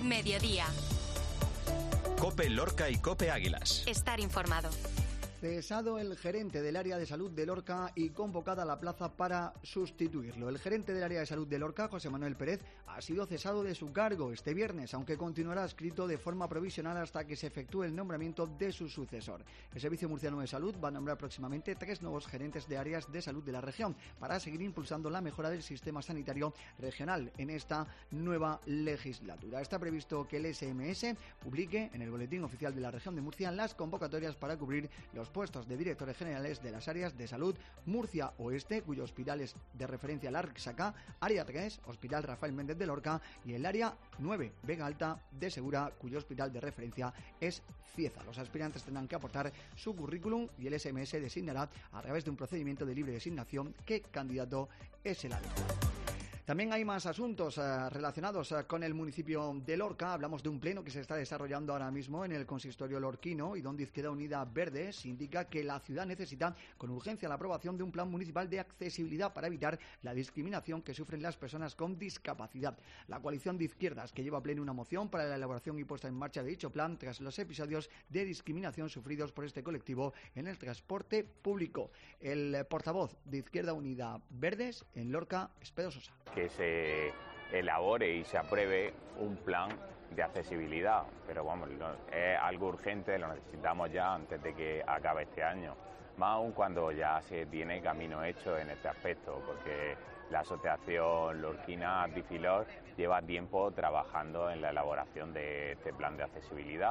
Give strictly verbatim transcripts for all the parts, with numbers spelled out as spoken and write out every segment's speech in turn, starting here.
Mediodía. COPE Lorca y COPE Águilas. Estar informado. Cesado el gerente del área de salud de Lorca y convocada a la plaza para sustituirlo. El gerente del área de salud de Lorca, José Manuel Pérez, ha sido cesado de su cargo este viernes, aunque continuará adscrito de forma provisional hasta que se efectúe el nombramiento de su sucesor. El Servicio Murciano de Salud va a nombrar próximamente tres nuevos gerentes de áreas de salud de la región para seguir impulsando la mejora del sistema sanitario regional en esta nueva legislatura. Está previsto que el S M S publique en el Boletín Oficial de la Región de Murcia las convocatorias para cubrir los puestos de directores generales de las áreas de salud Murcia Oeste, cuyo hospital es de referencia la Arxaca, área tres, Hospital Rafael Méndez de Lorca, y el área nueve, Vega Alta de Segura, cuyo hospital de referencia es Cieza. Los aspirantes tendrán que aportar su currículum y el S M S designará a través de un procedimiento de libre designación qué candidato es el adecuado. También hay más asuntos eh, relacionados eh, con el municipio de Lorca. Hablamos de un pleno que se está desarrollando ahora mismo en el consistorio lorquino y donde Izquierda Unida Verdes indica que la ciudad necesita con urgencia la aprobación de un plan municipal de accesibilidad para evitar la discriminación que sufren las personas con discapacidad. La coalición de izquierdas que lleva a pleno una moción para la elaboración y puesta en marcha de dicho plan tras los episodios de discriminación sufridos por este colectivo en el transporte público. El portavoz de Izquierda Unida Verdes en Lorca es Pedro Sosa. Que se elabore y se apruebe un plan de accesibilidad, pero vamos, es algo urgente, lo necesitamos ya antes de que acabe este año, más aún cuando ya se tiene camino hecho en este aspecto, porque la asociación lorquina Bifilor lleva tiempo trabajando en la elaboración de este plan de accesibilidad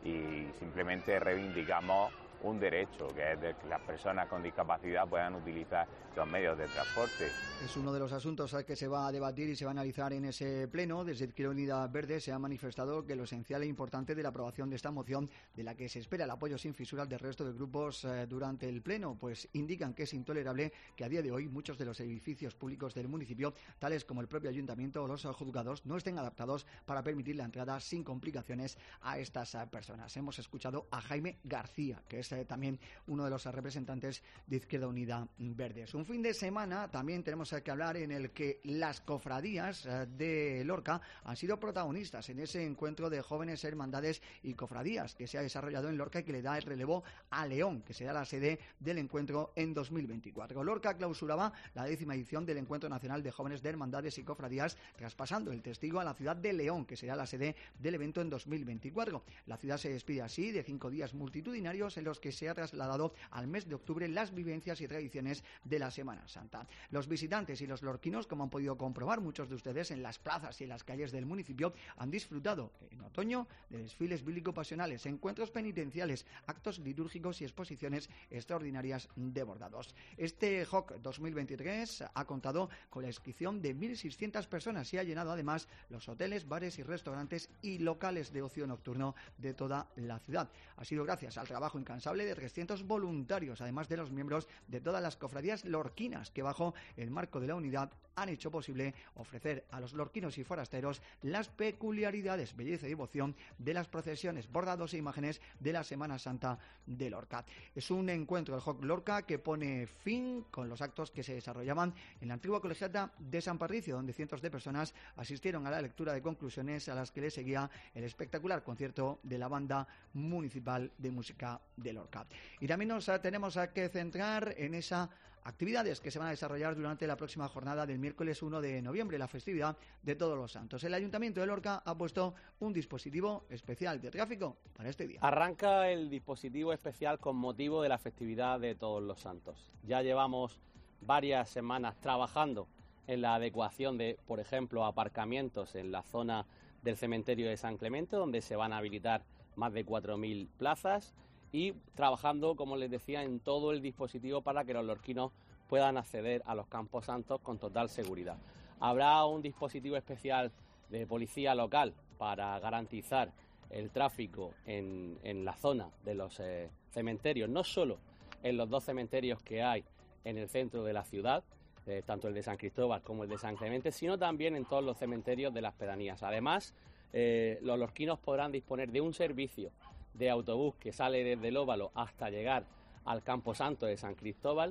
y simplemente reivindicamos un derecho, que es de que las personas con discapacidad puedan utilizar los medios de transporte. Es uno de los asuntos que se va a debatir y se va a analizar en ese pleno. Desde Izquierda Unida Verde se ha manifestado que lo esencial e importante de la aprobación de esta moción, de la que se espera el apoyo sin fisuras del resto de grupos eh, durante el pleno, pues indican que es intolerable que a día de hoy muchos de los edificios públicos del municipio, tales como el propio ayuntamiento o los juzgados, no estén adaptados para permitir la entrada sin complicaciones a estas eh, personas. Hemos escuchado a Jaime García, que es también uno de los representantes de Izquierda Unida Verdes. Un fin de semana también tenemos que hablar en el que las cofradías de Lorca han sido protagonistas en ese encuentro de jóvenes hermandades y cofradías que se ha desarrollado en Lorca y que le da el relevo a León, que será la sede del encuentro en dos mil veinticuatro. Lorca clausuraba la décima edición del Encuentro Nacional de Jóvenes de Hermandades y Cofradías, traspasando el testigo a la ciudad de León, que será la sede del evento en dos mil veinticuatro. La ciudad se despide así de cinco días multitudinarios en los que se ha trasladado al mes de octubre las vivencias y tradiciones de la Semana Santa. Los visitantes y los lorquinos, como han podido comprobar muchos de ustedes en las plazas y en las calles del municipio, han disfrutado en otoño de desfiles bíblico-pasionales, encuentros penitenciales, actos litúrgicos y exposiciones extraordinarias de bordados. Este J O C dos mil veintitrés ha contado con la inscripción de mil seiscientas personas y ha llenado además los hoteles, bares y restaurantes y locales de ocio nocturno de toda la ciudad. Ha sido gracias al trabajo incansable de trescientos voluntarios, además de los miembros de todas las cofradías lorquinas que bajo el marco de la unidad han hecho posible ofrecer a los lorquinos y forasteros las peculiaridades, belleza y devoción de las procesiones, bordados e imágenes de la Semana Santa de Lorca. Es un encuentro del J O C Lorca que pone fin con los actos que se desarrollaban en la antigua colegiata de San Patricio, donde cientos de personas asistieron a la lectura de conclusiones a las que le seguía el espectacular concierto de la Banda Municipal de Música de Lorca. Y también nos tenemos que centrar en esas actividades que se van a desarrollar durante la próxima jornada del miércoles uno de noviembre, la festividad de Todos los Santos. El Ayuntamiento de Lorca ha puesto un dispositivo especial de tráfico para este día. Arranca el dispositivo especial con motivo de la festividad de Todos los Santos. Ya llevamos varias semanas trabajando en la adecuación de, por ejemplo, aparcamientos en la zona del cementerio de San Clemente, donde se van a habilitar más de cuatro mil plazas, y trabajando, como les decía, en todo el dispositivo para que los lorquinos puedan acceder a los Campos Santos con total seguridad. Habrá un dispositivo especial de policía local para garantizar el tráfico en, en la zona de los eh, cementerios, no solo en los dos cementerios que hay en el centro de la ciudad, eh, tanto el de San Cristóbal como el de San Clemente, sino también en todos los cementerios de las pedanías. Además, eh, los lorquinos podrán disponer de un servicio de autobús que sale desde el Óvalo hasta llegar al Camposanto de San Cristóbal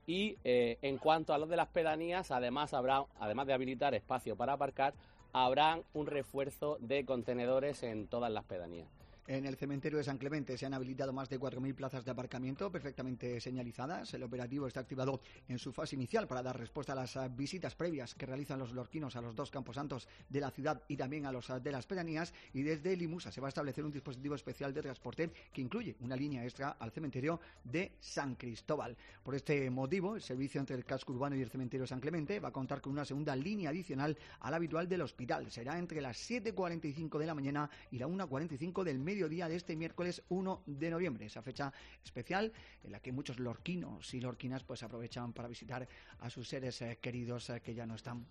Y eh, en cuanto a los de las pedanías, además habrá, además de habilitar espacio para aparcar, habrá un refuerzo de contenedores en todas las pedanías. En el cementerio de San Clemente se han habilitado más de cuatro mil plazas de aparcamiento perfectamente señalizadas. El operativo está activado en su fase inicial para dar respuesta a las visitas previas que realizan los lorquinos a los dos camposantos de la ciudad y también a los de las pedanías. Y desde Limusa se va a establecer un dispositivo especial de transporte que incluye una línea extra al cementerio de San Cristóbal. Por este motivo, el servicio entre el casco urbano y el cementerio de San Clemente va a contar con una segunda línea adicional a la habitual del hospital. Será entre las siete cuarenta y cinco de la mañana y la una cuarenta y cinco del mediodía mediodía de este miércoles uno de noviembre, esa fecha especial en la que muchos lorquinos y lorquinas pues aprovechan para visitar a sus seres eh, queridos eh, que ya no están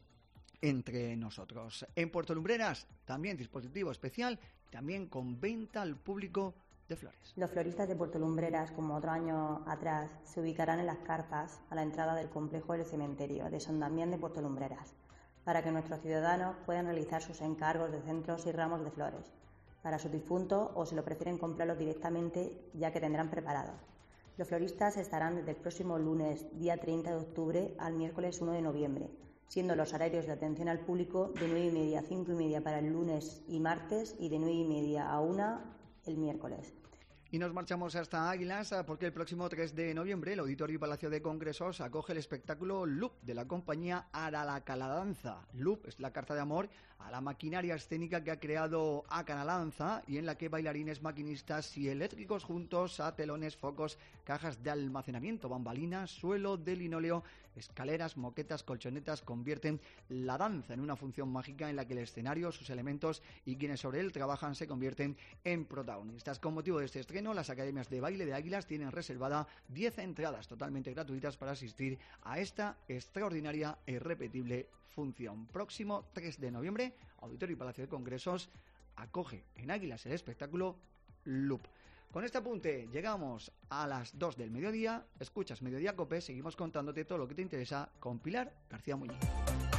entre nosotros. En Puerto Lumbreras también dispositivo especial, también con venta al público de flores. Los floristas de Puerto Lumbreras, como otro año atrás, se ubicarán en las carpas a la entrada del complejo del cementerio de San Damián de Puerto Lumbreras, para que nuestros ciudadanos puedan realizar sus encargos de centros y ramos de flores para sus difuntos, o si lo prefieren comprarlos directamente, ya que tendrán preparados. Los floristas estarán desde el próximo lunes, día treinta de octubre, al miércoles uno de noviembre, siendo los horarios de atención al público de nueve y media a cinco y media para el lunes y martes y de nueve y media a una el miércoles. Y nos marchamos hasta Águilas porque el próximo tres de noviembre el Auditorio y Palacio de Congresos acoge el espectáculo Loop de la compañía Aralacaladanza. Loop es la carta de amor a la maquinaria escénica que ha creado Acanalanza y en la que bailarines, maquinistas y eléctricos juntos a telones, focos, cajas de almacenamiento, bambalinas, suelo de linóleo, escaleras, moquetas, colchonetas convierten la danza en una función mágica en la que el escenario, sus elementos y quienes sobre él trabajan se convierten en protagonistas. Con motivo de este estreno, las academias de baile de Águilas tienen reservada diez entradas totalmente gratuitas para asistir a esta extraordinaria e irrepetible función. Próximo tres de noviembre, Auditorio y Palacio de Congresos acoge en Águilas el espectáculo Loop. Con este apunte llegamos a las dos del mediodía. Escuchas Mediodía Cope, seguimos contándote todo lo que te interesa con Pilar García Muñiz.